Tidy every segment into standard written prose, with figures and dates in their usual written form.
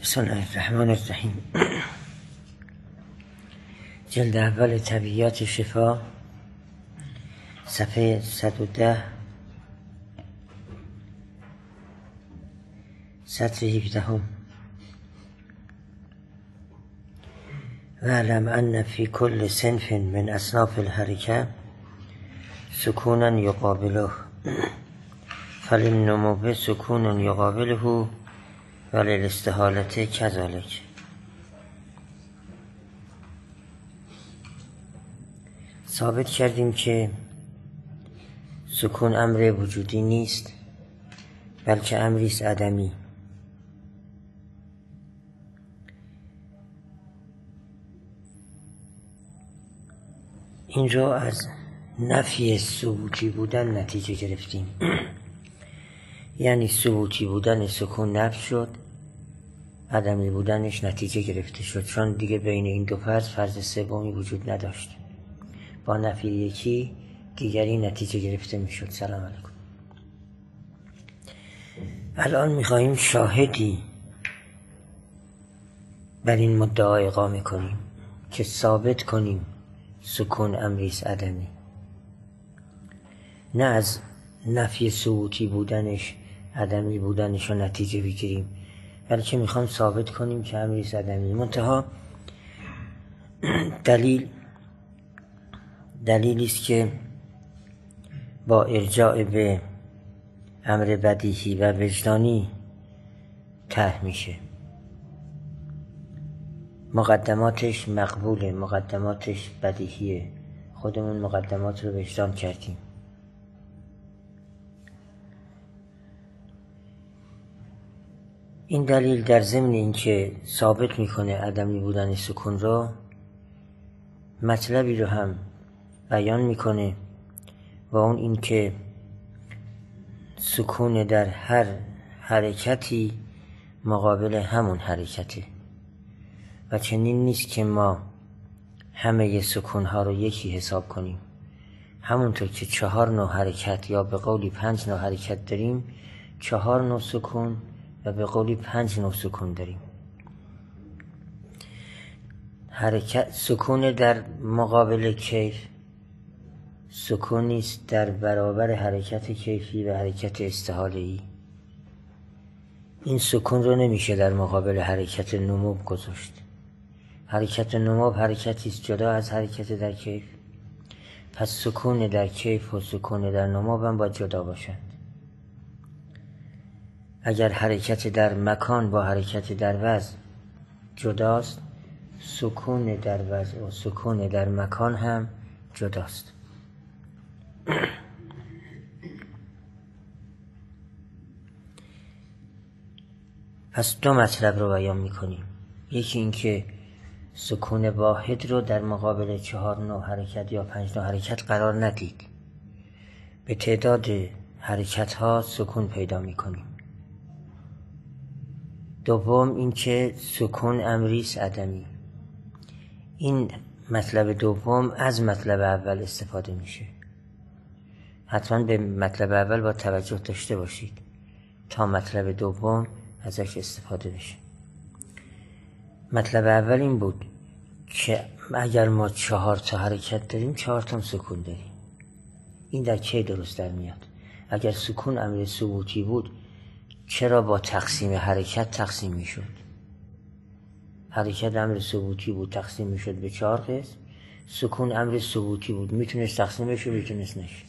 بسم الله الرحمن الرحیم. جلد اول طبیعیات شفا، صفحه 110، سطر 17. واعلم ان فی کل صنف من اصناف الحرکه سکونا یقابله فللنمو سکون یقابله وللاستحالة کذالک. ثابت کردیم که سکون امر وجودی نیست بلکه امری است عدمی. این را از نفی ثبوتی بودن نتیجه گرفتیم. یعنی ثبوتی بودن سکون نفی شد، عدمی بودنش نتیجه گرفته شد، چون دیگه بین این دو فرض سومی وجود نداشت. با نفی یکی دیگری نتیجه گرفته میشد. سلام علیکم. الان میخواییم شاهدی بر این مدعا اقامه کنیم که ثابت کنیم سکون امری است عدمی. نه از نفی ثبوتی بودنش عدمی بودنش رو نتیجه بگیریم، بلکه میخوام ثابت کنیم که امری است عدمی. منتها دلیلی است که با ارجاع به امر بدیهی و وجدانی طرح میشه. مقدماتش مقبوله، مقدماتش بدیهیه، خودمون مقدمات رو وجدان کردیم. این دلیل در ضمن اینکه ثابت میکنه عدمی بودن سکون رو، مطلبی رو هم بیان میکنه و اون اینکه سکون در هر حرکتی مقابل همون حرکته و چنین نیست که ما همه سکون ها رو یکی حساب کنیم. همونطور که 4 نوع حرکت یا به قولی 5 نوع حرکت داریم، 4 نوع سکون و به قولی 5 نوع سکون داریم. حرکت سکون در مقابل کیف سکونی است در برابر حرکت کیفی و حرکت استحاله‌ای. این سکون رو نمیشه در مقابل حرکت نمو گذاشت. حرکت نمو حرکتی است جدا از حرکت در کیف، پس سکون در کیف و سکون در نمو هم باید جدا باشند. اگر حرکت در مکان با حرکت در وضع جداست، سکون در وضع و سکون در مکان هم جداست. پس 2 مطلب رو بیان میکنیم. یکی اینکه سکون واحد رو در مقابل 4 نوع حرکت یا 5 نوع حرکت قرار ندید. به تعداد حرکت ها سکون پیدا میکنیم. دوم اینکه سکون امری است عدمی. این مطلب دوم از مطلب اول استفاده میشه. حتما به مطلب اول با توجه داشته باشید تا مطلب دوم ازش استفاده بشه. مطلب اول این بود که اگر ما 4 تا حرکت داریم 4 تا سکون داریم. این در کی درست در میاد؟ اگر سکون امر ثبوتی بود چرا با تقسیم حرکت تقسیم میشد؟ حرکت امر ثبوتی بود تقسیم میشد به 4 قسم. سکون امر ثبوتی بود میتونست تقسیم بشه میتونست نشه.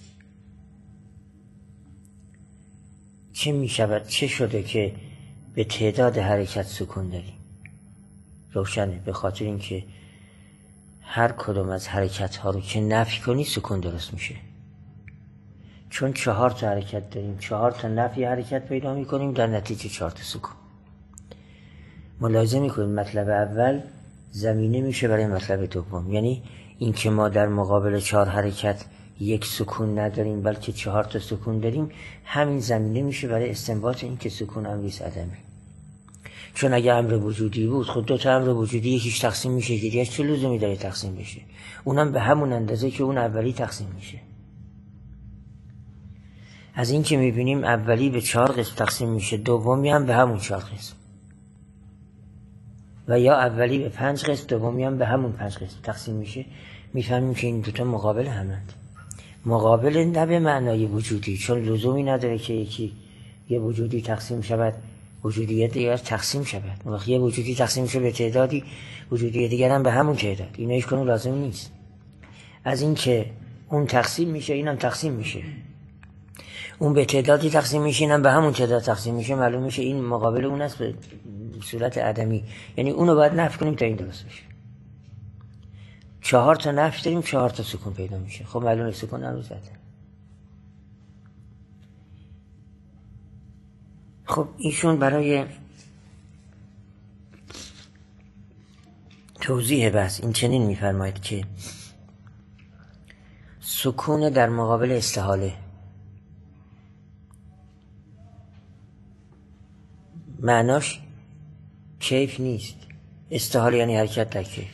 چه میشود؟ چه شده که به تعداد حرکت سکون داریم؟ روشنه، به خاطر اینکه هر کدوم از حرکت ها رو که نفی کنی سکون درست میشه. چون 4 تا حرکت داریم، 4 تا نفی حرکت پیدا میکنیم، در نتیجه 4 تا سکون. ملاحظه میکنیم مطلب اول زمینه میشه برای مطلب دوم. یعنی اینکه ما در مقابل 4 حرکت 1 سکون نداریم بلکه 4 تا سکون داریم، همین زمینه میشه برای استنباط اینکه سکون امری است عدمی. چون اگه امر وجودی بود خود 2 تا امر وجودی یکیش تقسیم میشه، دیگه چه لزومی داره تقسیم بشه؟ اونم به همون اندازه که اون اولی تقسیم میشه. از این که میبینیم اولی به 4 قسم تقسیم میشه، دومی هم به همون 4 قسم. و یا اولی به 5 قسم، دومی هم به همون 5 قسم تقسیم میشه، میفهمیم که این دوتا مقابل همند. مقابل نه به معنای وجودی، چون لزومی نداره که یکی یه وجودی تقسیم شود وجودیت دیگر تقسیم شود. وقتی یه وجودی تقسیم میشه به تعدادی، وجودی دیگر هم به همون تعداد، اینا هیچ کنون لازم نیست. از این که اون تقسیم میشه اینم تقسیم میشه، اون به تعدادی تقسیم میشه اینم به همون تعداد تقسیم میشه، معلوم میشه این مقابل اون است به صورت عدمی. یعنی اونو باید نفی کنیم تا این درست بشه. 4 تا نفی داریم 4 تا سکون پیدا میشه. خب معلومه سکون هم زده. خب ایشون برای توضیح بحث این چنین میفرماید که سکون در مقابل استحاله معناش کیف نیست. استحاله یعنی حرکت در کیف.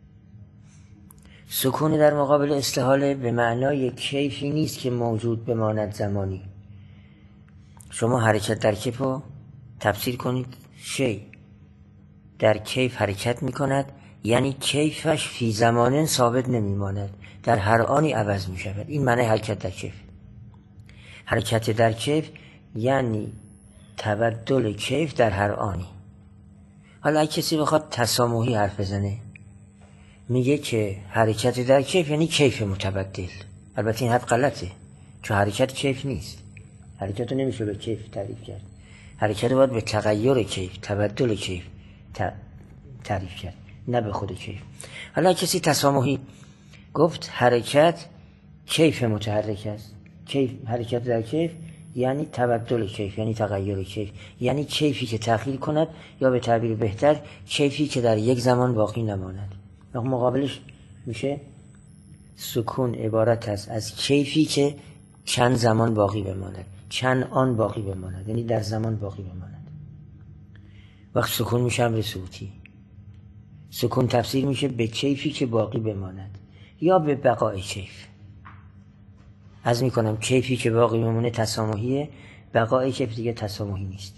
سکون در مقابل استحاله به معنای کیفی نیست که موجود بماند زمانی. شما حرکت در کیف رو تفسیر کنید شی در کیف حرکت میکند، یعنی کیفش فی زمانه ثابت نمیماند، در هر آنی عوض میشود. این معنی حرکت در کیف. حرکت در کیف یعنی تبدل کیف در هر آنی. حالا اگه کسی بخواد تسامحی حرف بزنه میگه که حرکت در کیف یعنی کیف متبدل. البته این حرف غلطه، چون حرکت کیف نیست. حرکت رو نمیشه به کیف تعریف کرد. حرکت رو باید به تغییر کیف، تبدل کیف تعریف کرد، نه به خود کیف. حالا کسی تسامحی گفت حرکت کیف متحرک است، کیف حرکت در کیف یعنی تبدل کیف، یعنی تغییر کیف، یعنی کیفی که تغییر کند، یا به تعبیر بهتر کیفی که در یک زمان باقی نماند. مقابلش میشه سکون عبارت است از کیفی که چند زمان باقی بماند، چند آن باقی بماند، یعنی در زمان باقی بماند. وقت سکون میشه امر ثبوتی. سکون تفسیر میشه به کیفی که باقی بماند یا به بقای کیف. از میکنم کیفی که باقی بمونه تسامحیه، بقای کیف دیگه تسامحی نیست.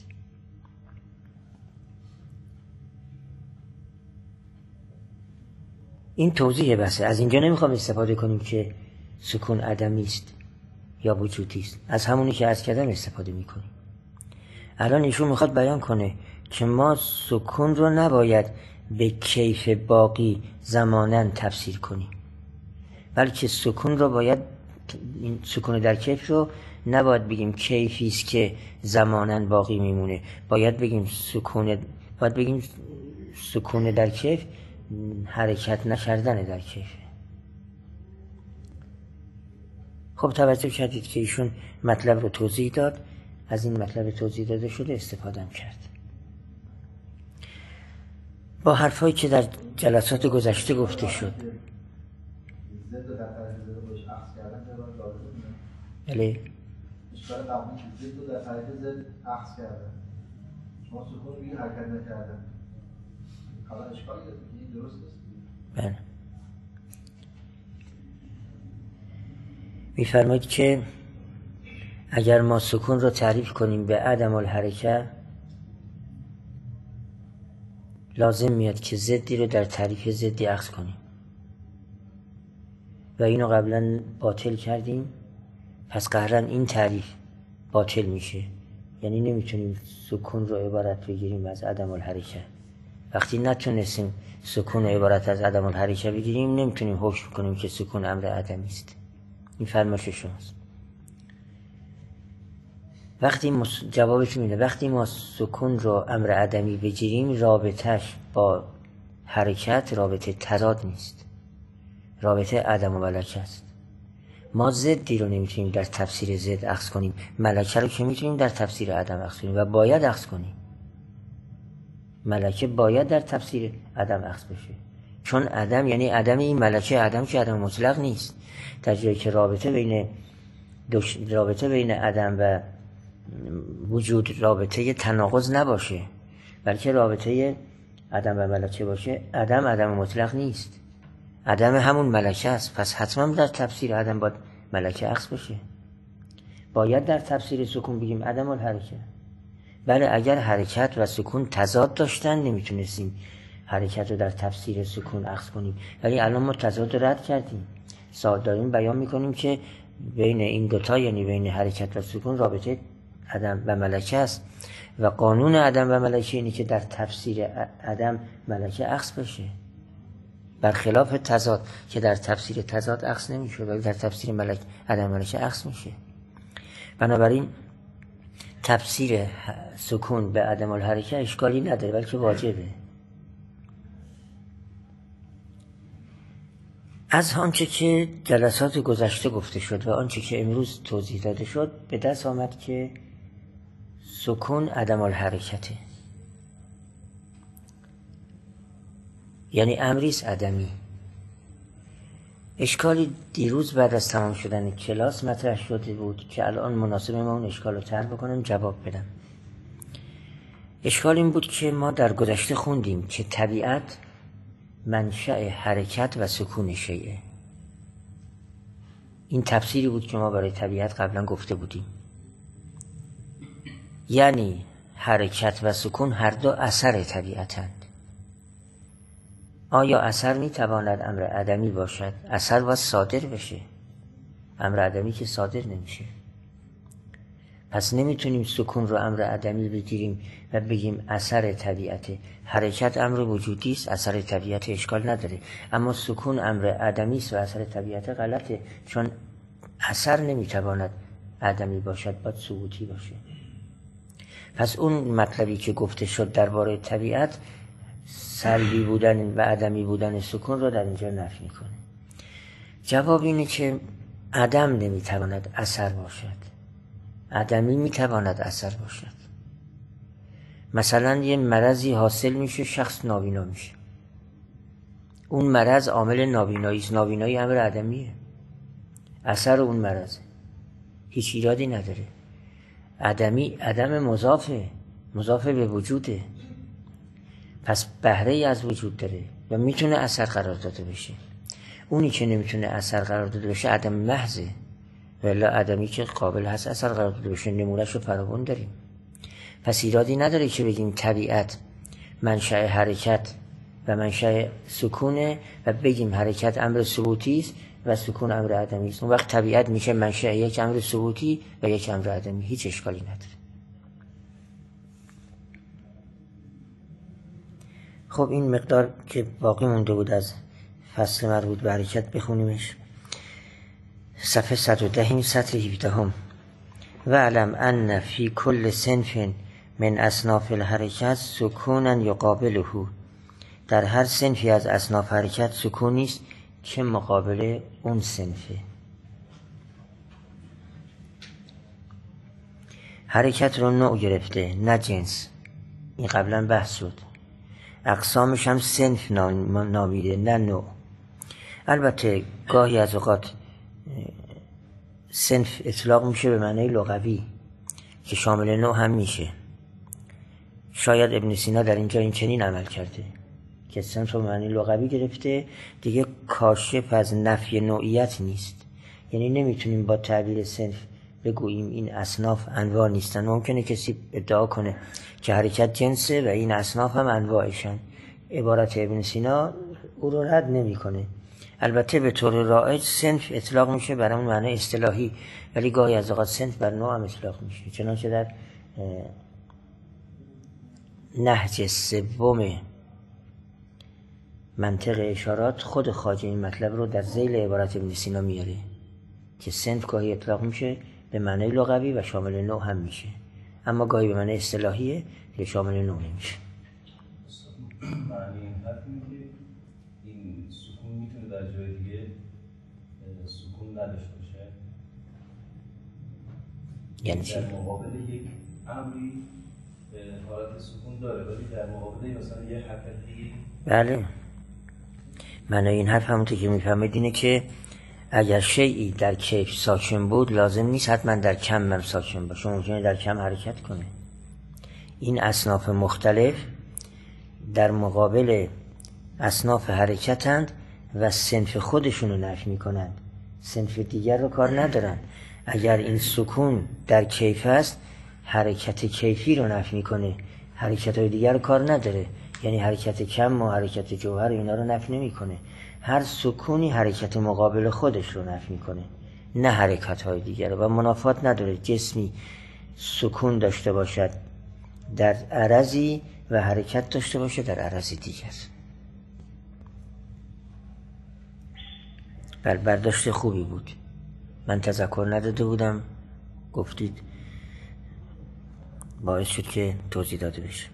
این توضیح بسه. از اینجا نمیخوام استفاده کنیم که سکون عدمی است یا وجودی است، از همونی که عرض کردم استفاده میکنیم. الان ایشون میخواد بیان کنه که ما سکون رو نباید به کیف باقی زمانن تفسیر کنیم، بلکه سکون رو باید، این سکون در کیف رو نباید بگیم کیفی است که زمانن باقی میمونه، باید بگیم سکون در کیف حرکت نکردن در کیف. خب توجه کردید که ایشون مطلب رو توضیح داد، از این مطلب توضیح داده شده استفاده کرد. با حرفایی که در جلسات گذشته گفته شد. بله. اشکال قبلی زد رو در طریق زد عکس کردن، شما سکون رو بگید حرکت نکردن. حالا اشکالی این درست است؟ بله. می‌فرماید که اگر ما سکون رو تعریف کنیم به عدم الحرکه، لازم میاد که ضدی رو در تعریف ضدی عکس کنیم و اینو قبلا باطل کردیم. پس قهرن این تعریف باطل میشه، یعنی نمیتونیم سکون رو عبارت بگیریم از عدم الحرکه. وقتی نتونستیم سکون رو عبارت از عدم الحرکه بگیریم، نمیتونیم حکم کنیم که سکون امر عدمی است. این فرمایش شماست. جوابش میده وقتی ما سکون رو امر عدمی بگیریم، رابطش با حرکت رابطه تضاد نیست، رابطه عدم و ملکه است. ما ضدی رو نمیتونیم در تفسیر ضد عکس کنیم، ملکه رو که میتونیم در تفسیر عدم عکس کنیم و باید عکس کنیم. ملکه باید در تفسیر عدم عکس بشه، چون عدم یعنی عدم این ملکه، عدم که عدم مطلق نیست. در جایی که رابطه بین عدم و وجود رابطه تناقض نباشه، بلکه رابطه عدم و ملکه باشه، عدم مطلق نیست، عدم همون ملکه است. پس حتما در تفسیر عدم باید ملکه عکس بشه. باید در تفسیر سکون بگیم عدم الحرکه. بله اگر حرکت و سکون تضاد داشتن نمیتونستیم حرکت رو در تفسیر سکون اخذ کنیم، ولی الان ما تضاد رو رد کردیم. داریم بیان میکنیم که بین این دوتا، یعنی بین حرکت و سکون، رابطه عدم و ملکه است و قانون عدم و ملکه اینه که در تفسیر عدم ملکه اخذ بشه، برخلاف تضاد که در تفسیر تضاد اخذ نمیشه ولی در تفسیر عدم ملکه اخذ میشه. بنابراین تفسیر سکون به عدم الحرکه اشکالی نداره بلکه واجبه. از آنچه که جلسات گذشته گفته شد و آنچه که امروز توضیح داده شد به دست آمد که سکون عدم الحرکته، یعنی امریست عدمی. اشکالی دیروز بعد از تمام شدن کلاس مطرح شده بود که الان مناسب ما اون اشکال رو طرح بکنم جواب بدم. اشکال این بود که ما در گذشته خوندیم که طبیعت منشأ حرکت و سکون شیئه. این تفسیری بود که ما برای طبیعت قبلا گفته بودیم، یعنی حرکت و سکون هر دو اثر طبیعتند. آیا اثر میتواند امر عدمی باشد؟ اثر باید صادر بشه، امر عدمی که صادر نمیشه. پس نمیتونیم سکون رو امر عدمی بگیریم و بگیم اثر طبیعته. حرکت امر وجودی است، اثر طبیعت اشکال نداره، اما سکون امر عدمی است و اثر طبیعت غلطه، چون اثر نمیتواند عدمی باشد، باید ثبوتی باشه. پس اون مطلبی که گفته شد درباره طبیعت، سلبی بودن و عدمی بودن سکون رو در اینجا نفی میکنه. جواب اینه که عدم نمیتواند اثر باشد، عدمی میتواند اثر باشد. مثلا یه مرضی حاصل میشه، شخص نابینا میشه، اون مرض عامل نابینایی است، نابینایی امر عدمیه، اثر اون مرض هیچ ایرادی نداره. عدمی عدم مضاف به وجوده، پس بهره ای از وجود داره و میتونه اثر قرار داده بشه. اونی که نمیتونه اثر قرار داده بشه عدم محضه، ولی عدمی که قابل هست اثر قرار داده بشه نمونه‌اش رو فراوان داریم. پس ایرادی نداره که بگیم طبیعت منشأ حرکت و منشأ سکونه و بگیم حرکت امر ثبوتی است و سکون امر عدمی است. اون وقت طبیعت میشه منشأ یک امر ثبوتی و یک امر عدمی، هیچ اشکالی نداره. خب این مقدار که باقی مونده بود از فصل مربوط به حرکت بخونیمش. صفحه 110 سطر 17. و علم ان فی کل صنف من اصناف الحرکت سکونا یقابله، در هر صنفی از اصناف حرکت سکونی است که مقابل اون صنفه. حرکت رو نوع گرفته نه جنس، این قبلا بحث شد. اقسامش هم صنف نامیده نه نوع. البته گاهی از اوقات صنف اطلاق میشه به معنی لغوی که شامل نوع هم میشه. شاید ابن سینا در اینجا این چنین عمل کرده که صنف رو به معنی لغوی گرفته، دیگه کاشف از نفی نوعیت نیست. یعنی نمیتونیم با تعبیر صنف بگوییم این اصناف انواع نیستن. ممکنه کسی ادعا کنه که حرکت جنسه و این اصناف هم انواعشن. عبارت ابن سینا او رو رد نمیکنه. البته به طور رایج صنف اطلاق میشه برای اون معنی اصطلاحی، ولی گاهی از اوقات صنف بر نوع هم اطلاق میشه. چنانچه در نهج سوم منطق اشارات خود خواجه این مطلب رو در ذیل عبارت ابن سینا میاره که صنف گاهی اطلاق میشه به معنی لغوی و شامل نوع هم میشه، اما گاهی به معنی اصطلاحیه که شامل نوع نمیشه. معنی این حرف اینه که این سکون میتونه در جای دیگه سکون نداشته باشه، یعنی چی؟ در مقابل یک امری حالت سکون داره ولی در مقابل مثلا یه حرکتی. بله، معنی این حرف همونطور که میفهمید اینه که اگر شیئی در کیف ساکن بود لازم نیست حتما در کم هم ساکن باشه، ممکنه در کم حرکت کنه. این اصناف مختلف در مقابل اصناف حرکتند و صنف خودشون رو نفی میکنند، صنف دیگر رو کار ندارن. اگر این سکون در کیف است حرکت کیفی رو نفی میکنه، حرکت های دیگر رو کار نداره. یعنی حرکت کم و حرکت جوهر اینا رو نفی نمیکنه. هر سکونی حرکت مقابل خودش رو نفی میکنه، نه حرکت های دیگر. و منافات نداره جسمی سکون داشته باشد در عرضی و حرکت داشته باشه در عرضی دیگر. برداشت خوبی بود، من تذکر نداده بودم، گفتید باعث شد که توضیح داده بشه.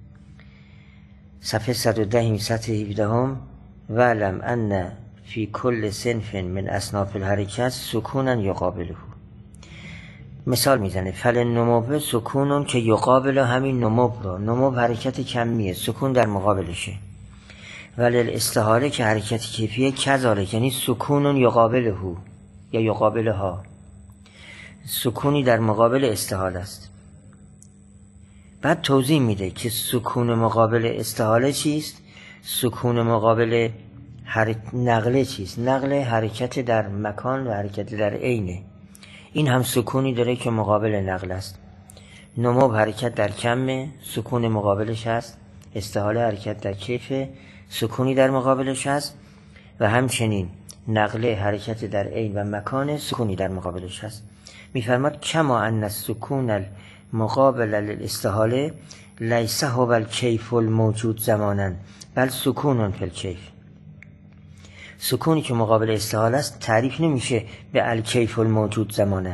صفحه 110 سطح 17 وعلم ان فی کل صنف من اصناف الحرکت سکونا یقابله. مثال میزنه فل نمو سکونون که یقابل همین نمو رو، نمو حرکت کمیه، سکون در مقابلشه. ولی الاستحاله که حرکت کیفیه کذالک، یعنی سکونون یقابله یا یقابلها، سکونی در مقابل استحاله است. بعد توضیح میده که سکون مقابل استحاله چیست، سکون مقابل نقله چیست. نقله حرکت در مکان و حرکت در عینه، این هم سکونی داره که مقابل نقل است. نمو حرکت در کمه، سکون مقابلش هست. استحاله حرکت در کیفه، سکونی در مقابلش هست. و همچنین نقله حرکت در عین و مکان، سکونی در مقابلش هست. میفرماد کما ان السکون المقابل للاستحاله لیس هو الکیف الموجود زمانا بل سکون فی الکیف. سکونی که مقابل استحاله است تعریف نمیشه به الکیف الموجود زمانا.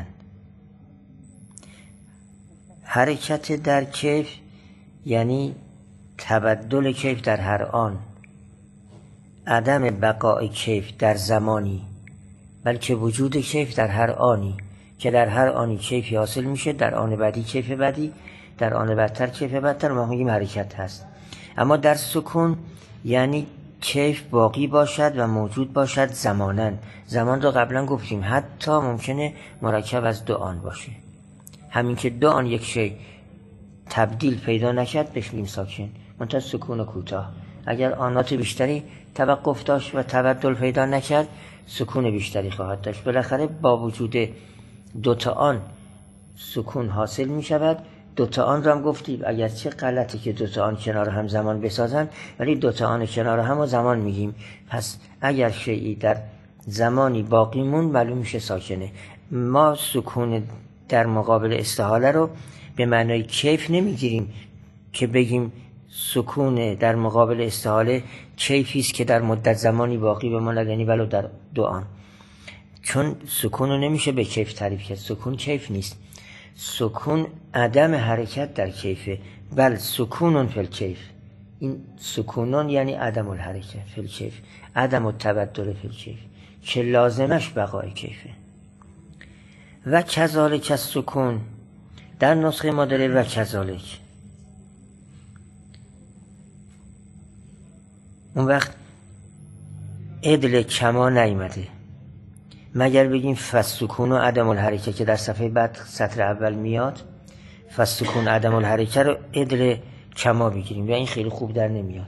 حرکت در کیف یعنی تبدل کیف در هر آن، عدم بقای کیف در زمانی، بلکه وجود کیف در هر آنی، که در هر آنی کیفی حاصل میشه، در آن بعدی کیف بعدی، در آن بعدتر کیف بعدتر، ما میگیم حرکت هست. اما در سکون یعنی کیف باقی باشد و موجود باشد زمانا. زمان رو قبلا گفتیم حتی ممکنه مرکب از دو آن باشه. همین که دو آن یک شی تبدیل پیدا نکرد بهش میگیم ساکن، منتها سکون کوتاه. اگر آنات بیشتری توقف داشت و تبدل پیدا نکرد سکون بیشتری خواهد داشت. بالاخره با وجود دوتا آن سکون حاصل می شود. دوتا آن رو هم گفتیم اگرچه غلطه که دوتا آن کنار هم زمان بسازن، ولی دوتا آن کنار هم و زمان میگیم. پس اگر شیئی در زمانی باقی مون معلوم میشه ساکنه. ما سکون در مقابل استحاله رو به معنای کیف نمیگیریم که بگیم سکون در مقابل استحاله کیفی است که در مدت زمانی باقی بماند، یعنی ولو در دو آن. چون سکون رو نمیشه به کیف تعریف کرد، سکون کیف نیست. سکون عدم حرکت در کیفه، بل سکونون فی الکیف. این سکونون یعنی عدم الحرکت فی الکیف، عدم التبدل فی الکیف، که لازمش بقای کیفه. و کذالک السکون، در نسخه ما داره و کذالک. اون وقت عدل کما نیامده، مگر بگیم فسکون و عدم الحرکه که در صفحه بعد سطر اول میاد. فسکون عدم الحرکه رو عدل کما بگیریم و این خیلی خوب در نمیاد.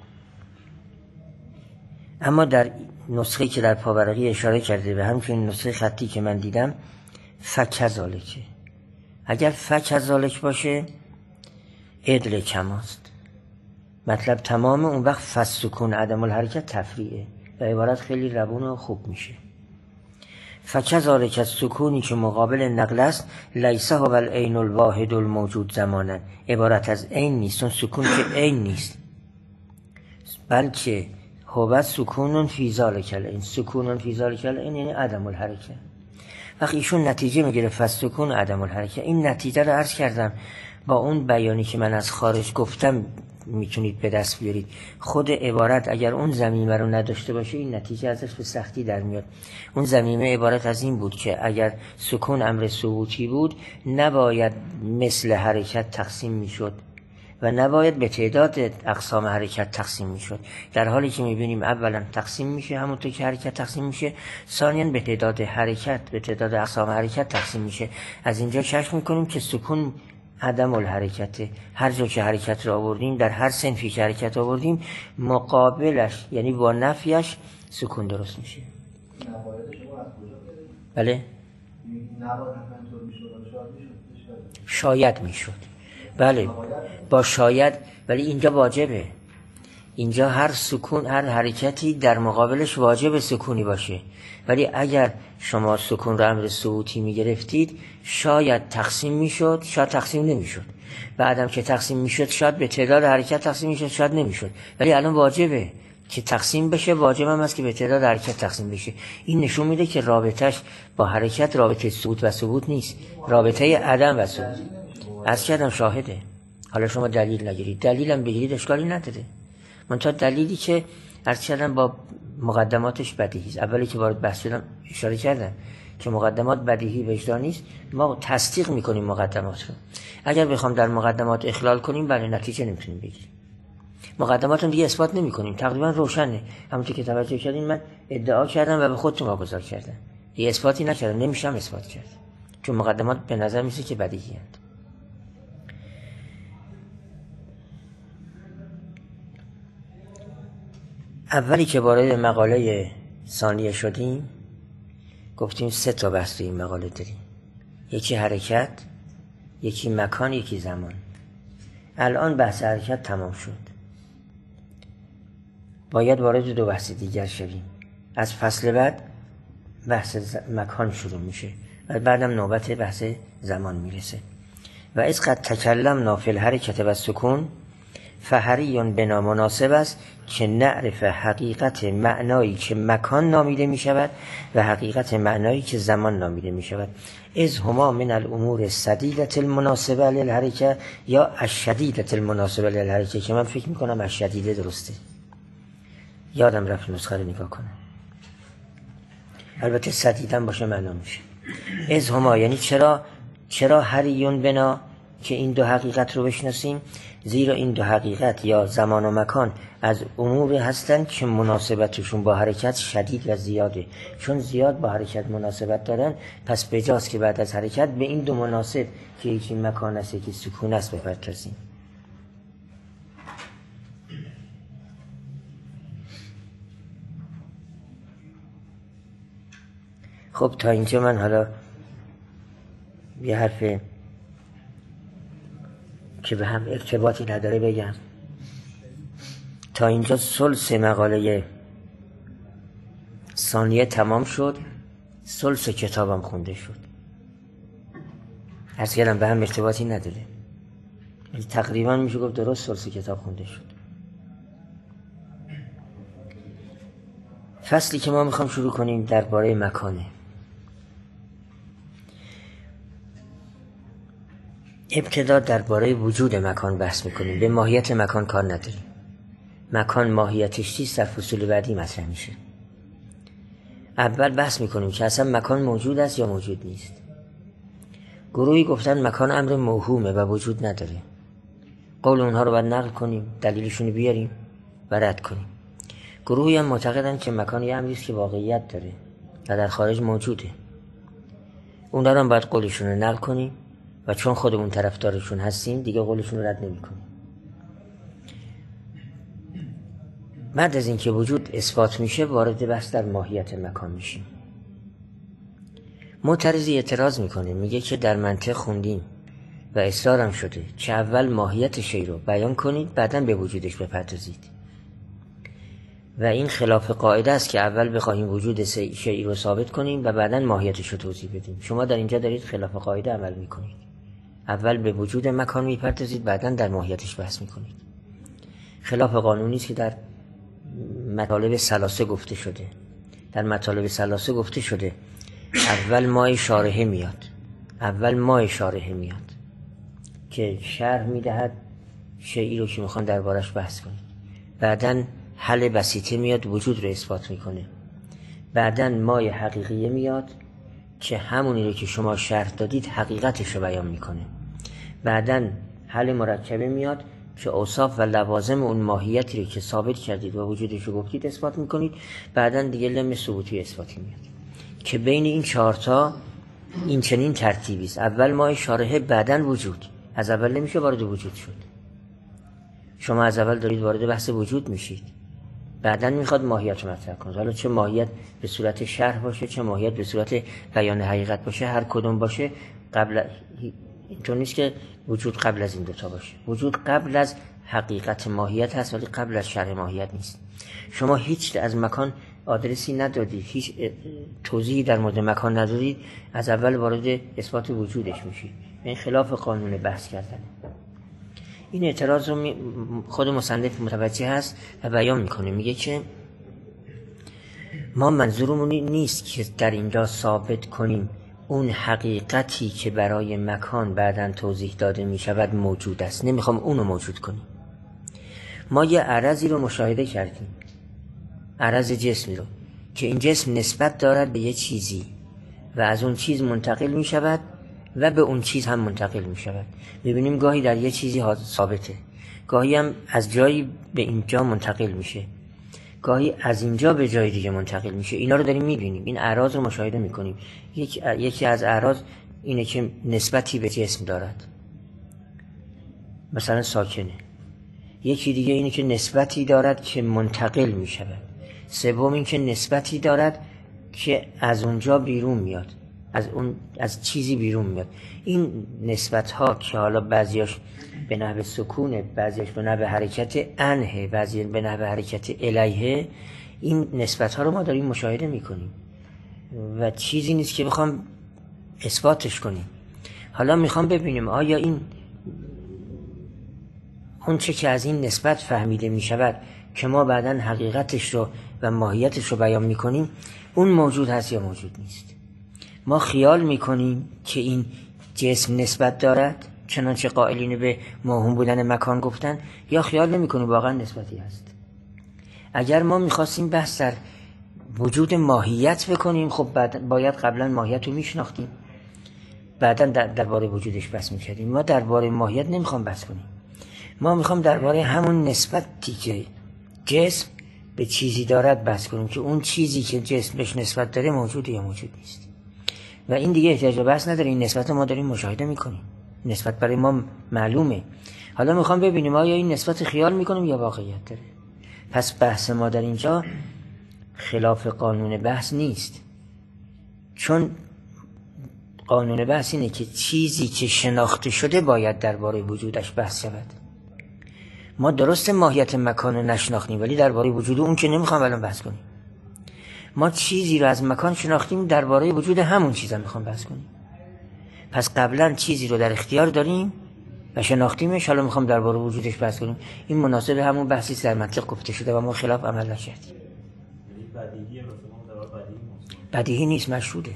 اما در نسخه که در پاورقی اشاره کرده و همچنین نسخه خطی که من دیدم فکذالکه، اگر فکذالک باشه عدل کماست. مطلب تمام. اون وقت فسکون عدم الحرکت تفریعه و عبارت خیلی روون و خوب میشه. فکذالک السکونی که مقابل نقل است لیس هو العین الواحد الموجود زمانا، عبارت از عین نیست، اون سکون که عین نیست، بلکه هو سکون فی ذلک العین، سکون فی ذلک العین یعنی عدم الحرکه. وقتی ایشون نتیجه میگیره فسکون عدم الحرکه، این نتیجه رو عرض کردم با اون بیانی که من از خارج گفتم میتونید به دست بیارید. خود عبارت اگر اون ضمیمه رو نداشته باشه این نتیجه ازش به سختی در میاد. اون ضمیمه عبارت از این بود که اگر سکون امر ثبوتی بود نباید مثل حرکت تقسیم میشد و نباید به تعداد اقسام حرکت تقسیم میشد، در حالی که میبینیم اولا تقسیم میشه همونطور که حرکت تقسیم میشه، ثانیاً به تعداد حرکت، به تعداد اقسام حرکت تقسیم میشه. از اینجا کشف میکنیم که سکون عدم الحرکته. هر جا که حرکت رو آوردیم، در هر صنفی که حرکت آوردیم، مقابلش یعنی با نفیش سکون درست میشه. بله؟ شاید میشد. بله با شاید، ولی اینجا واجبه. اینجا هر سکون، هر حرکتی در مقابلش واجب سکونی باشه. ولی اگر شما سکون رو امر ثبوتی میگرفتید شاید تقسیم میشد، شاید تقسیم نمیشد. بعدم که تقسیم میشد شاید به تعداد حرکت تقسیم میشد، شاید نمیشد. ولی الان واجبه که تقسیم بشه، واجب هم است که به تعداد حرکت تقسیم بشه. این نشون میده که رابطش با حرکت رابطه ثبوت و ثبوت نیست، رابطه عدم و ثبوت. از کردم شاهده. حالا شما دلیل نگیرید، دلیلم بگیرید اشکالی نداره. منتها دلیلی که عرض کردم با مقدماتش بدیهی است. اولی که وارد بحث شدم اشاره کردم که مقدمات بدیهی وجدانی است، ما تصدیق میکنیم مقدمات رو. اگر بخوام در مقدمات اخلال کنیم برای نتیجه نمیتونیم بگیریم. مقدمات رو دیگه اثبات نمیکنیم، تقریبا روشنه. همونطور که توجه کردین من ادعا کردم و به خودتون واگذار کردم، دیگه اثباتی نکردم، نمیشم اثبات کرد، چون مقدمات به نظر میسه که بدیهی اند. اولی که وارد مقاله ثانیه شدیم گفتیم 3 تا بحث این مقاله داریم، یکی حرکت، یکی مکان، یکی زمان. الان بحث حرکت تمام شد، باید وارد 2 بحث دیگر شویم. از فصل بعد بحث مکان شروع میشه و بعدم نوبت بحث زمان میرسه. و از قد تکلمنا فی الحرکت و سکون فحری بنا مناسب است که نعرف حقیقت معنایی که مکان نامیده می شود و حقیقت معنایی که زمان نامیده می شود. از هما من الامور الشدیدة المناسبه للحرکه یا الشدیدة المناسبه للحرکه، که من فکر می کنم الشدیده درسته، یادم رفت نسخه رو نگاه کنم، البته شدیداً باشه معلوم میشه. از هما یعنی چرا حریون بنا که این 2 حقیقت رو بشناسیم؟ زیرا این 2 حقیقت یا زمان و مکان از امور هستند که مناسبتشون با حرکت شدید و زیاده. چون زیاد با حرکت مناسبت دارن، پس بجاست که بعد از حرکت به این 2 مناسب که یکی مکان است یکی سکون است بپردازیم. خب تا اینجا من حالا یه حرف که به هم ارتباطی نداره بگم. تا اینجا ثلث مقاله ثانیه تمام شد، ثلث کتابم خونده شد. عرض کردم به هم ارتباطی نداره، تقریبا میشه گفت درست ثلث کتاب خونده شد. فصلی که ما میخوام شروع کنیم درباره مکانه. ابتدا درباره وجود مکان بحث میکنیم، به ماهیت مکان کار نداریم. مکان ماهیتش چیست در فصول بعدی مطرح میشه. اول بحث میکنیم که اصلا مکان موجود است یا موجود نیست. گروهی گفتن مکان امر موهومه و وجود نداره، قول اونها رو باید نقل کنیم، دلیلشون رو بیاریم و رد کنیم. گروهی هم معتقدن که مکان یه امری است که واقعیت داره و در خارج موجوده، اونها رو هم باید قولشون رو نقل کنیم و چون خودمون طرفدارشون هستیم دیگه قولشون رو رد نمی‌کنیم. بعد از اینکه وجود اثبات میشه وارد بحث در ماهیت مکان میشیم. معترضی اعتراض میکنه، میگه که در منطق خوندیم و اصرارم شده که اول ماهیت شی رو بیان کنید بعداً به وجودش بپردازید و این خلاف قاعده است که اول بخواهیم وجود شی رو ثابت کنیم و بعداً ماهیتش رو توضیح بدیم. شما در اینجا دارید خلاف قاعده عمل میکنید، اول به وجود مکان میپردازید بعداً در ماهیتش بحث میکنید. خلاف قانونی است که در مطالب ثلاثه گفته شده. در مطالب ثلاثه گفته شده اول مای شارحه میاد که شرح میدهد شیئی رو که میخوان دربارش بحث کنید، بعداً حل بسیطه میاد وجود رو اثبات میکنه، بعداً مای حقیقیه میاد که همونی رو که شما شرح دادید حقیقتش رو بیان میکنه، بعداً حل مرکبه میاد که اوصاف و لوازم اون ماهیتی رو که ثابت کردید و وجودش رو گفتید اثبات میکنید، بعداً دیگه لم ثبوتی اثباتی میاد که بین این 4 تا این چنین ترتیبی است. اول مای شارحه بعداً وجود، از اول نمیشه وارد وجود شد. شما از اول دارید وارد بحث وجود میشید، بعداً میخواد ماهیت رو مطرح کنید. حالا چه ماهیت به صورت شرح باشه چه ماهیت به صورت بیان حقیقت باشه، هر کدوم باشه قبل اینطور نیست که وجود قبل از این دوتا باشه. وجود قبل از حقیقت ماهیت هست ولی قبل از شرح ماهیت نیست. شما هیچ از مکان آدرسی ندادید، هیچ توضیحی در مورد مکان ندادید، از اول وارد اثبات وجودش میشید. این خلاف قانون بحث کردن. این اعتراض رو خود مصنف متوجه هست و بیان میکنه، میگه که ما منظورمون نیست که در اینجا ثابت کنیم اون حقیقتی که برای مکان بعداً توضیح داده میشود موجود است. نمیخوام اونو موجود کنیم. ما یه عرضی رو مشاهده کردیم، عرض جسمی رو، که این جسم نسبت دارد به یه چیزی و از اون چیز منتقل می شود و به اون چیز هم منتقل می شود. میبینیم گاهی در یه چیزی ثابته، گاهی هم از جایی به اینجا منتقل میشه، گاهی از اینجا به جای دیگه منتقل میشه. اینا رو داریم میبینیم، این اعراض رو مشاهده میکنیم. یکی از اعراض اینه که نسبتی به جسم دارد، مثلا ساکنه. یکی دیگه اینه که نسبتی دارد که منتقل می شود. سوم این که نسبتی دارد که از اونجا بیرون میاد، از چیزی بیرون میاد. این نسبت ها که حالا بعضیاش به نحو سکونه، بعضیاش به نحو حرکت انه، بعضی به نحو حرکت الیه، این نسبت ها رو ما داریم مشاهده میکنیم و چیزی نیست که بخوام اثباتش کنیم. حالا میخوام ببینیم آیا این اون چه که از این نسبت فهمیده می شود که ما بعداً حقیقتش رو و ماهیتش رو بیان می کنیم، اون موجود هست یا موجود نیست. ما خیال می کنیم که این جسم نسبت دارد، چنانچه قائلین به موهوم بودن مکان گفتن، یا خیال نمی کنیم واقعا نسبتی هست. اگر ما می خواستیم بحث در وجود ماهیت بکنیم، خب باید قبلا ماهیت رو می شناختیم، بعدا درباره وجودش بحث می کردیم. ما درباره ماهیت نمیخوام بحث کنیم، ما میخوام درباره همون نسبتی که جسم به چیزی دارد بحث کنیم، که اون چیزی که جسم بهش نسبت داره موجوده یا موجود نیست. و این دیگه احتیاج به بحث نداره، این نسبت ما داریم مشاهده میکنیم، نسبت برای ما معلومه. حالا میخوام ببینیم آیا این نسبت خیال میکنیم یا واقعیت داره. پس بحث ما در اینجا خلاف قانون بحث نیست، چون قانون بحث اینه که چیزی که شناخته شده باید درباره وجودش بحث شود. ما درست ماهیت مکان رو نشناختیم، ولی درباره وجود اون که نمیخوام الان بحث کنیم. ما چیزی رو از مکان شناختیم، درباره وجود همون چیزا میخوام بحث کنیم. پس قبلا چیزی رو در اختیار داریم و شناختیمش، حالا میخوام درباره وجودش بحث کنیم. این مناسب همون بحثی در منطق گفته شده و ما خلاف عمل نکردیم. بدیهی نیست، مشهوده.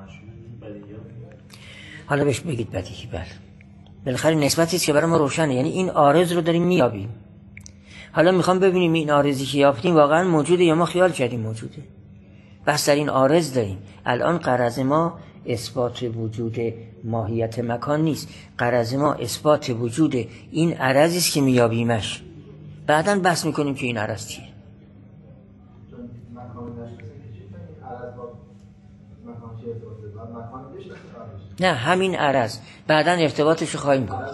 حالا بهش بگید بدیهی. بله، بالاخره نسبتی است که برای ما روشنه، یعنی این عارض رو داریم میابیم. حالا میخوام ببینیم این عارضی که یافتیم واقعا موجوده یا ما خیال کردیم موجوده. بس در این عارض داریم. الان غرض ما اثبات وجود ماهیت مکان نیست، غرض ما اثبات وجود این عرضی است که میابیمش. بعداً بحث میکنیم که این عرض چیه. نه، همین عرض بعداً ارتباطش رو خواهیم گفت.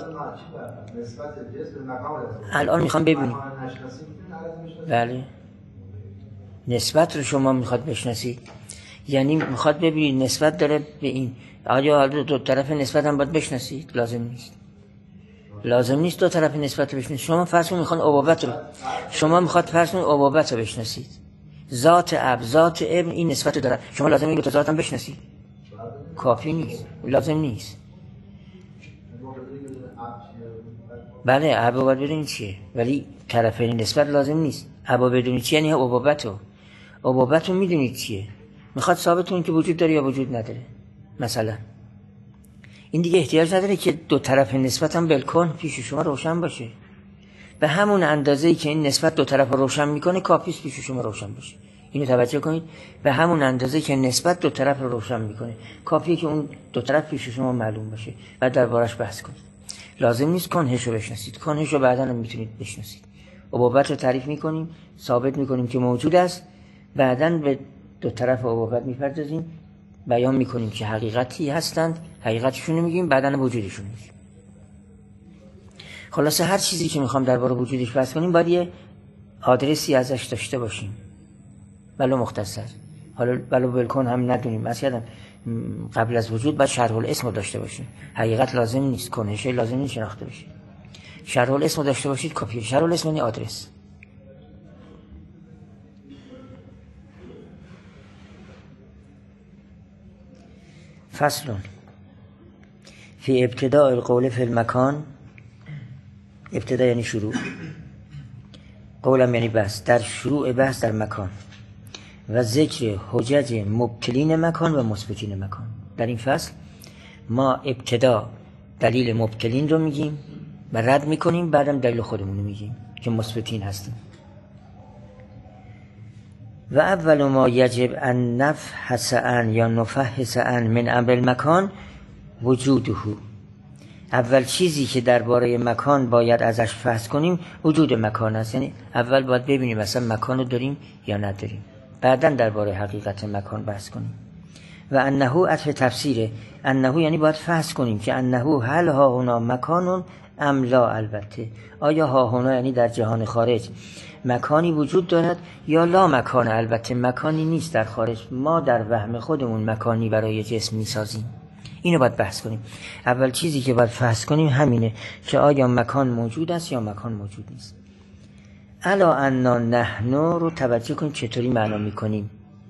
الان میخوام ببینیم. بله، نسبت رو شما میخواد بشناسید، یعنی میخواد ببینید نسبت داره به این. آیا دو طرف نسبت هم باید بشناسید؟ لازم نیست. لازم نیست دو طرف نسبت رو بشناسید. شما فرض کنید میخواد ابابت رو، شما میخواد فرض کنید ابابت رو بشناسید، ذات اب ذات ابن این نسبت رو داره. شما لازم این دو تا ذات هم بشناسید؟ کافی نیست، لازم نیست. بله، ابا باید بدونی چیه، ولی طرفین نسبت لازم نیست. ابا بدونی چیه یعنی ابابت رو میدونید چیه. میخواد ثابت کنید که وجود داره یا وجود نداره. مثلا این دیگه احتیاج نداره که دو طرف نسبت هم بالکل پیش شما روشن باشه. به همون اندازه‌ای که این نسبت دو طرف رو روشن میکنه کافیست پیش شما روشن باشه. اینو توجه کنید، به همون اندازه‌ای که نسبت دو طرف رو روشن میکنه کافیه که اون دو طرف پیش شما معلوم باشه و دربارش بحث کنید. لازم نیست کنهش رو بشناسید، کنهش رو بعداً هم میتونید بشناسید. ابابت رو تعریف میکنیم، ثابت میکنیم که موجود است، بعداً به دو طرف ابابت میپردازیم، بیان میکنیم که حقیقتی هستند، حقیقتشون رو میگیم، بعداً وجودشون میگیم. خلاصه هر چیزی که میخوام درباره وجودش بحث کنیم باید یه آدرسی ازش داشته باشیم، ولو مختصر. حالا بلا بالکن هم ندونیم. مثلا قبل از وجود باید شرح الاسم رو داشته باشیم. حقیقت لازم نیست، کنشه لازم نیست شناخته بشه. شرح الاسم رو داشته باشید کپی. شرح الاسم یعنی آدرس. فصل فی ابتداء القول فی المکان. ابتدا یعنی شروع، قولم یعنی بحث. در شروع بحث در مکان و ذکر حجج مبطلین مکان و مثبتین مکان. در این فصل ما ابتدا دلیل مبطلین رو میگیم و رد میکنیم، بعدم دلیل خودمون رو میگیم که مثبتین هستیم. و اول ما یجب ان نفحص عن یا نفحص عن من امر المکان وجوده. اول چیزی که درباره مکان باید ازش فحص کنیم وجود مکان است. یعنی اول باید ببینیم مثلا مکان رو داریم یا نداریم، بعداً درباره حقیقت مکان بحث کنیم. و انه عطف تفسیره. انه یعنی باید فحص کنیم که انه هل ها هنا مکانون ام لا. البته آیا ها هنا یعنی در جهان خارج مکانی وجود دارد یا لا مکان. البته مکانی نیست در خارج، ما در وهم خودمون مکانی برای جسم میسازیم. اینو باید بحث کنیم. اول چیزی که باید بحث کنیم همینه که آیا مکان موجود است یا مکان موجود نیست. الا انا نحن رو توجه کنیم چطوری معنا میکنیم.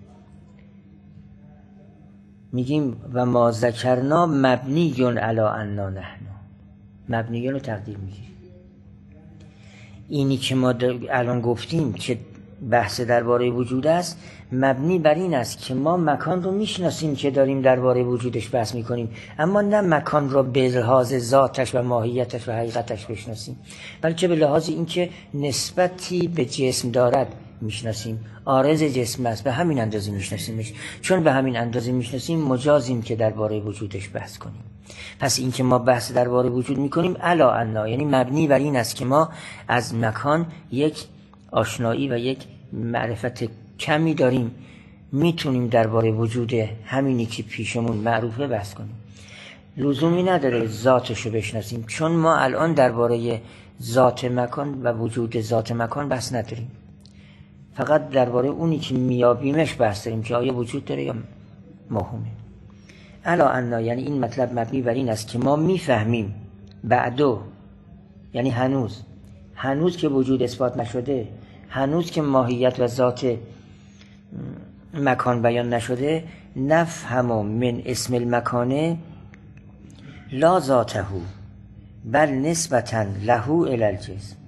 میگیم و ما ذکرنا مبنیون الا انا نحن. مبنیون رو تقدیر میگیم. اینی که ما الان گفتیم که بحث درباره وجود است مبنی بر این است که ما مکان رو میشناسیم که داریم درباره وجودش بحث میکنیم، اما نه مکان رو به لحاظ ذاتش و ماهیتش و حقیقتش بشناسیم، بلکه به لحاظ اینکه نسبتی به جسم دارد میشناسیم. عارض جسم است، به همین اندازه میشناسیمش. چون به همین اندازه میشناسیم مجازیم که درباره وجودش بحث کنیم. پس این که ما بحث درباره وجود میکنیم الا انا یعنی مبنی بر این است که ما از مکان یک آشنایی و یک معرفت کمی داریم، میتونیم درباره وجود همینی که پیشمون معروفه بحث کنیم. لزومی نداره ذاتشو بشناسیم، چون ما الان درباره ذات مکان و وجود ذات مکان بحث نداریم. فقط درباره اونی که میابیمش بحث داریم که آیا وجود داره یا موهومه. الا انا یعنی این مطلب مبنی بر این است که ما میفهمیم بعدو یعنی هنوز که وجود اثبات نشده، هنوز که ماهیت و ذات مکان بیان نشده، نفهم من اسم المکانه لا ذاته بل نسبتا له الی الجسم.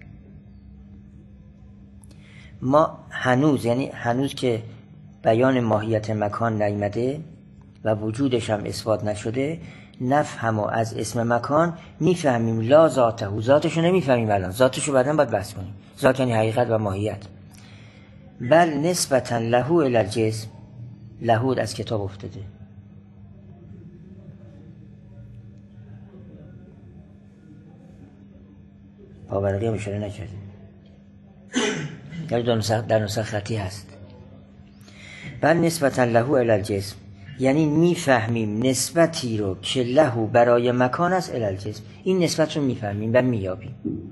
ما هنوز که بیان ماهیت مکان نیامده و وجودش هم اثبات نشده، نفهم از اسم مکان میفهمیم لا ذاته. ذاتشو نمیفهمیم الان، ذاتشو بعداً باید بحث کنیم. ذات یعنی حقیقت و ماهیت. بل نسبتا له الی الجسم. له از کتاب افتاده. پاورقی هم اشاره نکرده، یعنی در نسخ خطی هست. بل نسبتا له الی الجسم یعنی میفهمیم نسبتی رو که له برای مکان است الی الجسم. این نسبت رو میفهمیم و میابیم.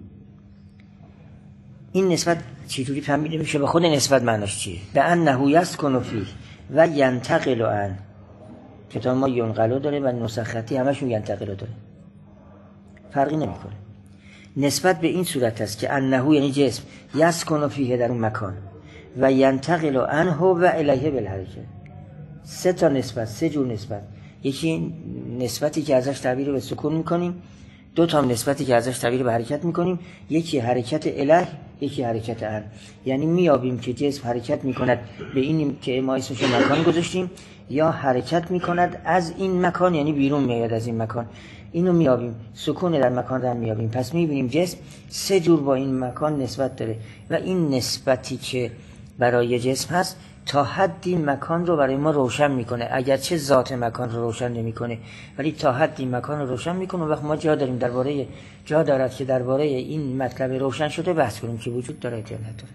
این نسبت چطوری فهمیده میشه؟ به خود نسبت معناش چیه؟ به انه یسکن فیه و ینتقل عن. کتاب ما ینقلو داره و نسخ خطی همشون ینتقلو داره، فرقی نمیکنه. نسبت به این صورت است که انه یعنی جسم، یسکن فیه در اون مکان، و ینتقل عنه و الیه بالحرکه. سه تا نسبت، سه جور نسبت. یکی نسبتی که ازش تعبیر به سکون میکنیم، دو تا نسبتی که ازش تعبیر به حرکت میکنیم، یکی حرکت الیه، یکی حرکت عن. یعنی میابیم که جسم حرکت میکند به این که ما اسمش مکان گذاشتیم، یا حرکت میکند از این مکان یعنی بیرون میاد از این مکان. اینو میابیم، سکون در مکان رو میابیم. پس میبینیم جسم سه جور با این مکان نسبت داره و این نسبتی که برای جسم هست تا حدی مکان رو برای ما روشن میکنه، اگرچه ذات مکان رو روشن نمیکنه ولی تا حدی مکان رو روشن میکنه. وقت ما جا دارد که درباره این مطلب روشن شده بحث کنیم که وجود داره یا ندارد.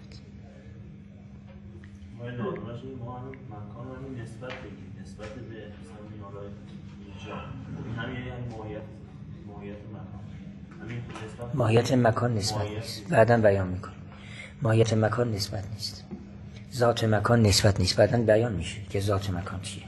ما مکان رو نسبت بگیم، نسبت به مثلا میارای جا، همین یعنی ماهیت مکان. ماهیت مکان نسبت نیست. بعداً بیان میکنیم. ماهیت مکان نسبت نیست. ذات مکان نسبت نیست، بعداً بیان میشه که ذات مکان چیه.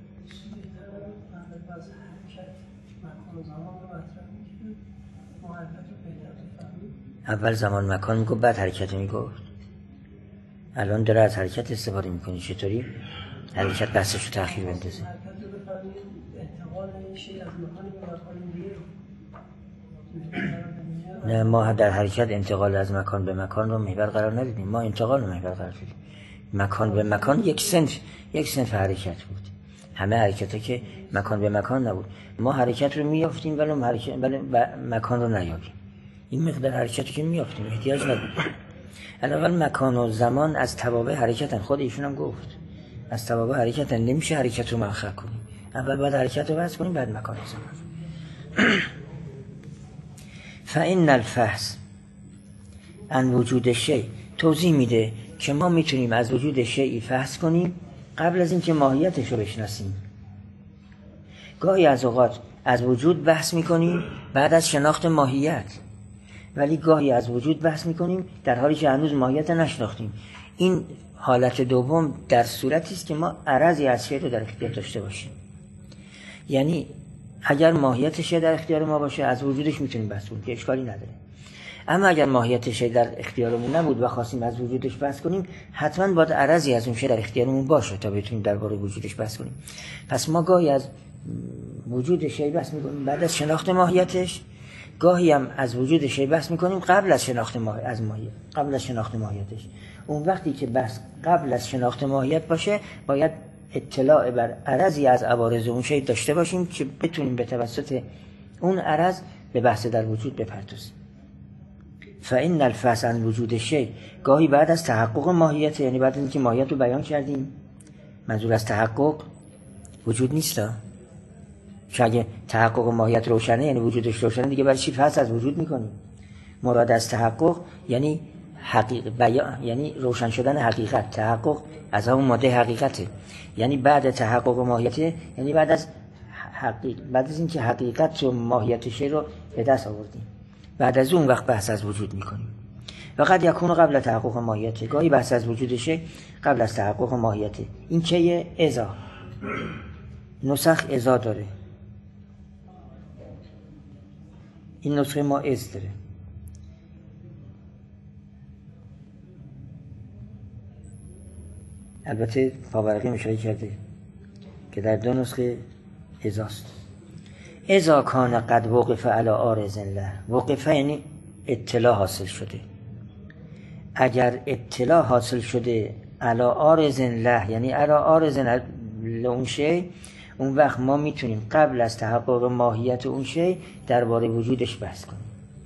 اول زمان مکان میگفت بعد حرکت میگفت. الان داره از حرکت استفاده میکنی، چطوری حرکت بحثش رو تأخیر بندازه؟ نه، ما در حرکت انتقال از مکان به مکان رو محور قرار ندیدیم، ما انتقال رو محور قرار دادیم. مکان به مکان یک صنف حرکت بود. همه حرکت ها که مکان به مکان نبود. ما حرکت رو میافتیم ولی مکان رو نیابیم. این مقدار حرکتی که میافتیم احتیاج نبود. علاوه مکان و زمان از توابع حرکتن، خود ایشون هم گفت از توابع حرکتن، نمیشه حرکت رو مؤخر کنیم، اول باید حرکت رو وضع کنیم بعد مکان و زمان. فإن الفحص عن وجود شیء توضیح میده که ما میتونیم از وجود شیئی فحص کنیم قبل از اینکه ماهیتش رو بشناسیم. گاهی از اوقات از وجود بحث میکنیم بعد از شناخت ماهیت، ولی گاهی از وجود بحث میکنیم در حالی که هنوز ماهیت نشناختیم. این حالت دوم در صورتی است که ما عرضی از شیء رو در اختیار داشته باشیم. یعنی اگر ماهیت شیء در اختیار ما باشه از وجودش میتونیم بحث کنیم که اشکالی نداره. اما اگر ماهیت شیء در اختیارمون نبود و خواستیم از وجودش بحث کنیم، حتما باید عرضی از اون شیء در اختیارمون باشه تا بتونیم درباره وجودش بحث کنیم. پس ما گاهی از وجود شیء بحث میکنیم بعد از شناخت ماهیتش، گاهی هم از وجود شیء بحث میکنیم قبل از شناخت ماهیتش. اون وقتی که بحث قبل از شناخت ماهیت باشه باید اطلاع بر عرضی از عوارض اون شیء داشته باشیم که بتونیم به توسط اون عرض به بحث در وجود بپردازیم. فإن الفحص عن وجود شیء گاهی بعد از تحقق ماهیت، یعنی بعد از اینکه ماهیت رو بیان کردیم. منظور از تحقق وجود نیست، چون اگه تحقق ماهیت روشنه یعنی وجودش روشنه، دیگه برای چی فحص از وجود میکنیم؟ مراد از تحقق یعنی یعنی روشن شدن حقیقت. تحقق از همون ماده حقیقته، یعنی بعد تحقق ماهیت، یعنی بعد از اینکه حقیقت و ماهیت شیء رو به دست آوردیم، بعد از اون وقت بحث از وجود میکنیم. و قد یکون قبل تحقق ماهیت، گاهی بحث از وجود شیء قبل از تحقق ماهیت. این که اذا نسخ اذا داره، این نسخه ما از داره. البته پاورقی مشاهده کرده که در دو نسخه ازاست. اذا کان قد وقف علی عارض له، وقفه یعنی اطلاع حاصل شده. اگر اطلاع حاصل شده علی عارض له، یعنی علی عارض اون شیء، اون وقت ما میتونیم قبل از تحقق ماهیت اون شیء درباره وجودش بحث کنیم.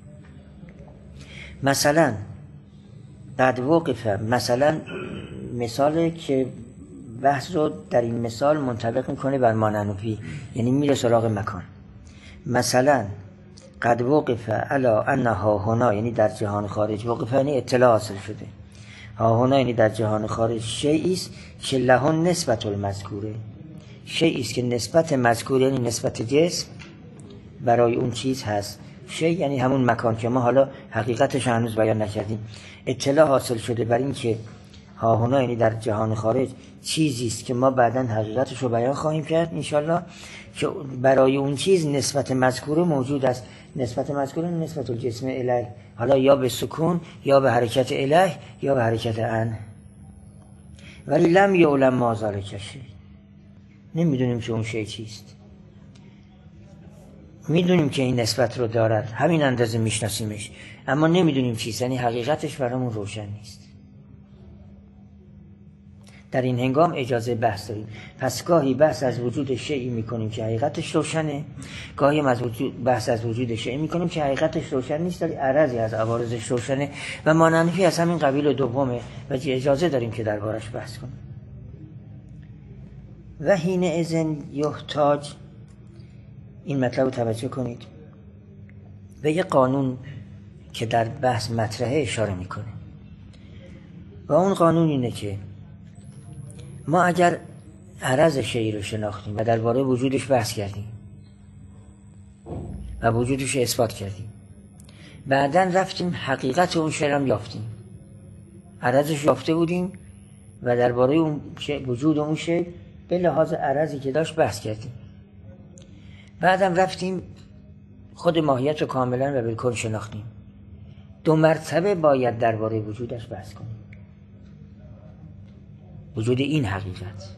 مثلا قد وقفه، مثلا مثاله که بحث رو در این مثال منطبق میکنه بر ماننوی، یعنی میره سراغ مکان. مثلا قد وقف علی ان ها هنا، یعنی در جهان خارج، وقف یعنی اطلاع حاصل شده، ها هنا یعنی در جهان خارج، شیئی است که له نسبت المذکوره، شیئی است که نسبت مذکور یعنی نسبت جسم برای اون چیز هست. شیء یعنی همون مکان که ما حالا حقیقتش هنوز بیان نکردیم. اطلاع حاصل شده بر این که ها هنا یعنی در جهان خارج چیزی است که ما بعداً حقیقتش رو بیان خواهیم کرد انشالله، که برای اون چیز نسبت مذکوره موجود است. نسبت مذکوره نسبت الجسم الیه، حالا یا به سکون یا به حرکت الیه یا به حرکت عن. ولی لم یعلم ما ذلک شیء، نمیدونیم که اون شیء چیست. میدونیم که این نسبت رو دارد، همین اندازه میشناسیمش، اما نمیدونیم چیست، یعنی حقیقتش برامون روشن نیست. در این هنگام اجازه بحث داریم. پس گاهی بحث از وجود شیئی میکنیم که حقیقتش روشنه، گاهی هم بحث از وجود شیئی میکنیم که حقیقتش روشن نیست، ولی عرضی از عوارضش روشنه و ماننفی از همین قبیل دومه و اجازه داریم که دربارش بحث کنیم. و حین اذن یحتاج، این مطلب رو توجه کنید، به یه قانون که در بحث مطرحه اشاره میکنه و اون قانون اینه که ما اگر عرض شیئی رو شناختیم و درباره وجودش بحث کردیم و وجودش اثبات کردیم، بعداً رفتیم حقیقت اون شیء رو یافتیم، عرضش یافته بودیم و درباره اون وجود اون شی به لحاظ عرضی که داشت بحث کردیم. بعدم رفتیم خود ماهیت رو کاملا و بالکل شناختیم. 2 مرتبه باید درباره وجودش بحث کنیم، وجود این حقیقت.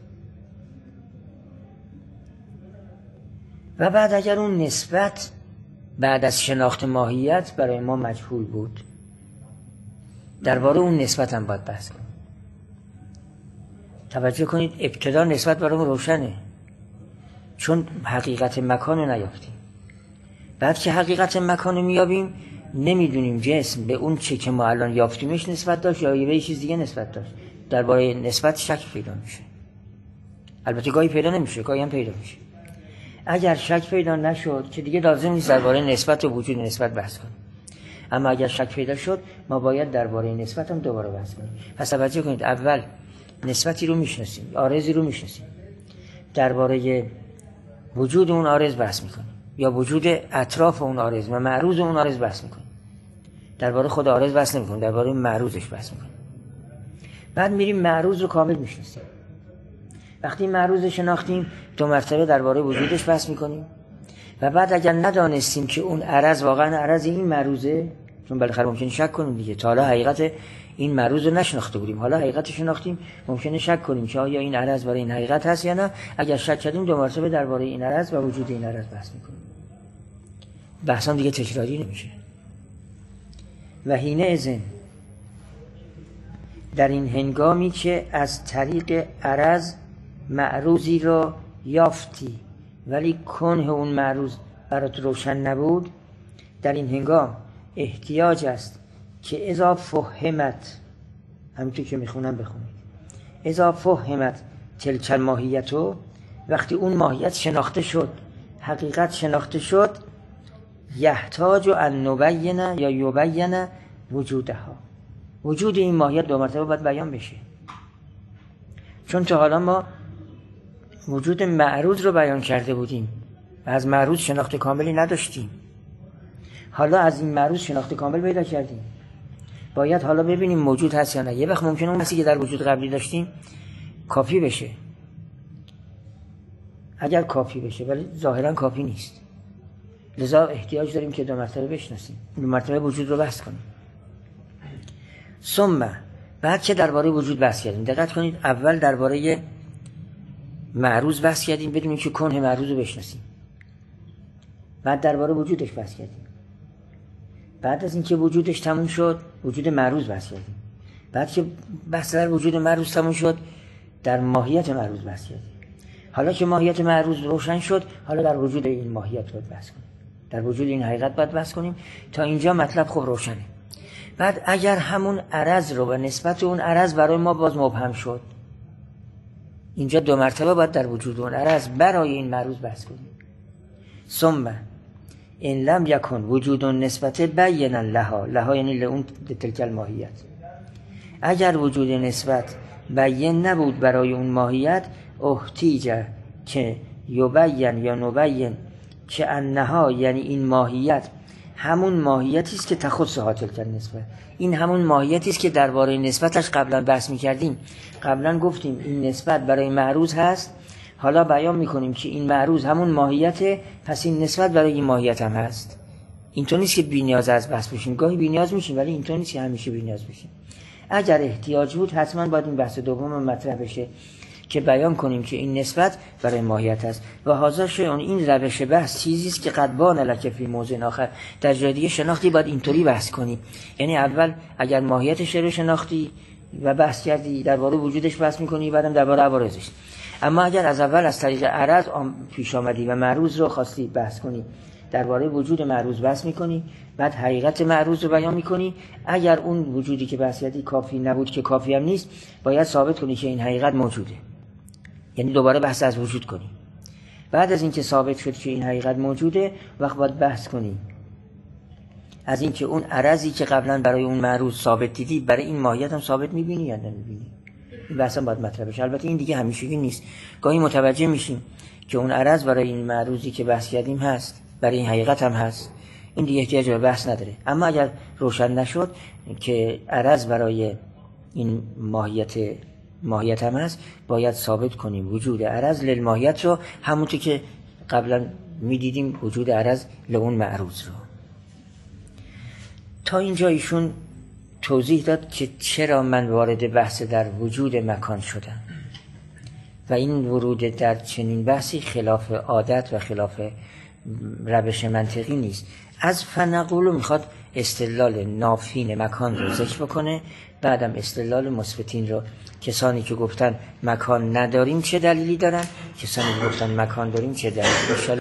و بعد اگر اون نسبت بعد از شناخت ماهیت برای ما مجهول بود، درباره اون نسبت هم باید بحث کنیم. توجه کنید ابتدا نسبت برای ما روشنه، چون حقیقت مکان رو نیافتیم. بعد که حقیقت مکان رو میابیم نمیدونیم جسم به اون چه که ما الان یافتیمش نسبت داشت یا به یه چیز دیگه نسبت داشت. درباره نسبت شک پیدا میشه. البته گاهی پیدا نمیشه، گاهی هم پیدا میشه. اگر شک پیدا نشد که دیگه لازم نیست درباره نسبت و وجود نسبت بحث کنیم. اما اگر شک پیدا شد ما باید درباره نسبت هم دوباره بحث کنیم. پس توجه کنید اول نسبتی رو میشناسیم، عارضی رو میشناسیم، درباره وجود اون عارض بحث میکنیم یا وجود اطراف اون عارض و معروض اون عارض بحث میکنیم. درباره خود عارض بحث نمیکنیم، درباره معروضش بحث میکنیم. بعد میریم معروض رو کامل میشناسیم. وقتی معروض شناختیم 2 مرتبه درباره وجودش بحث میکنیم و بعد اگر ندانستیم که اون عرض واقعا عرض این معروضه، چون بالاخره ممکنه شک کنیم دیگه، تا حالا حقیقت این معروض رو نشناخته بودیم، حالا حقیقتش شناختیم، ممکنه شک کنیم که آیا این عرض برای این حقیقت هست یا نه. اگر شک کردیم 2 مرتبه درباره این عرض و وجود این عرض بحث میکنیم. بحثم دیگه تکراری نمیشه. و حین اذن در این هنگامی که از طریق عرض معروضی را یافتی ولی کنه اون معروض برات روشن نبود، در این هنگام احتیاج است که اذا فهمت، همینطور که میخونم بخونید، اذا فهمت تلک الماهیتو، وقتی اون ماهیت شناخته شد، حقیقت شناخته شد، یحتاج ان نبین یا یبین وجودها، وجود این ماهیت 2 مرتبه باید بیان بشه. چون تا حالا ما وجود معروض رو بیان کرده بودیم و از معروض شناخت کاملی نداشتیم. حالا از این معروض شناخت کامل پیدا کردیم، باید حالا ببینیم موجود هست یا نه. یه وقت ممکنه اون چیزی که در وجود قبلی داشتیم کافی بشه، اگر کافی بشه، ولی ظاهرا کافی نیست. لذا احتیاج داریم که 2 مرتبه بشناسیم، 2 مرتبه وجود رو بحث کنیم. ثم بعد که درباره وجود بحث کردیم، دقت کنید اول درباره معروض بحث کردیم بدونیم که کنه معروض رو بشناسیم، بعد درباره وجودش بحث کردیم، بعد از اینکه وجودش تموم شد وجود معروض بحث کردیم، بعد که بحث در وجود معروض تموم شد در ماهیت معروض بحث کردیم. حالا که ماهیت معروض روشن شد، حالا در وجود این ماهیت باید بحث کنیم، در وجود این حقیقت باید بحث کنیم. تا اینجا مطلب خوب روشنه. بعد اگر همون عرض رو و نسبت اون عرض برای ما باز مبهم شد، اینجا 2 مرتبه باید در وجود اون عرض برای این معروض بحث کنیم. ثم ان لم یکن وجود نسبت بینا لها یعنی لون تلک الماهیت، اگر وجود نسبت بیان نبود برای اون ماهیت، احتیج که یبین یا نبین که انها، یعنی این ماهیت همون ماهیتی است که تخصها تلک النسبت، این همون ماهیتی است که درباره نسبتش قبلا بحث می‌کردیم. قبلا گفتیم این نسبت برای معروض هست، حالا بیان می‌کنیم که این معروض همون ماهیته، پس این نسبت برای این ماهیت هم هست. اینطور نیست که بی‌نیاز از بحث بشیم، گاهی بی‌نیاز میشیم ولی اینطور نیست که همیشه بی‌نیاز بشیم. اگر احتیاج بود حتما باید این بحث دوم مطرح بشه که بیان کنیم که این نسبت برای ماهیت است. و حاضر شون این روش بحث چیزی است که قد بان لک فی موضع آخر، در جای دیگه شناختی باید اینطوری بحث کنیم. یعنی اول اگر ماهیتش رو شناختی و بحث کردی، درباره وجودش بحث می‌کنی، بعدم درباره عوارضش. اما اگر از اول از طریق عرض پیش آمدی و معروض رو خواستی بحث کنی، درباره وجود معروض بحث می‌کنی، بعد حقیقت معروض رو بیان می‌کنی. اگر اون وجودی که بحث کردی کافی نبود، که کافی هم نیست، باید ثابت کنی که این حقیقت موجوده، یعنی دوباره بحث از وجود کنی. بعد از اینکه ثابت شد که این حقیقت موجوده، وقت باید بحث کنی از اینکه اون عرضی که قبلا برای اون معروض ثابت دیدی، برای این ماهیت هم ثابت می‌بینی یا نمی‌بینی. این بحث هم باید مطرح بشه. البته این دیگه همیشگی نیست، گاهی متوجه میشیم که اون عرض برای این معروضی که بحث کردیم هست، برای این حقیقت هم هست، این دیگه احتیاج به بحث نداره. اما اگر روشن نشد که عرض برای این ماهیت ماهیت هم هست، باید ثابت کنیم وجود عرض للماهیت رو، همونطور که قبلا میدیدیم وجود عرض لون معروض رو. تا اینجا ایشون توضیح داد که چرا من وارد بحث در وجود مکان شدم و این ورود در چنین بحثی خلاف عادت و خلاف روش منطقی نیست. از فنقولو میخواد استدلال نافین مکان رو ذکر بکنه، بعدم استدلال مثبتین رو. کسانی که گفتن مکان نداریم چه دلیلی دارن، کسانی که گفتن مکان داریم چه دلیلی دارن.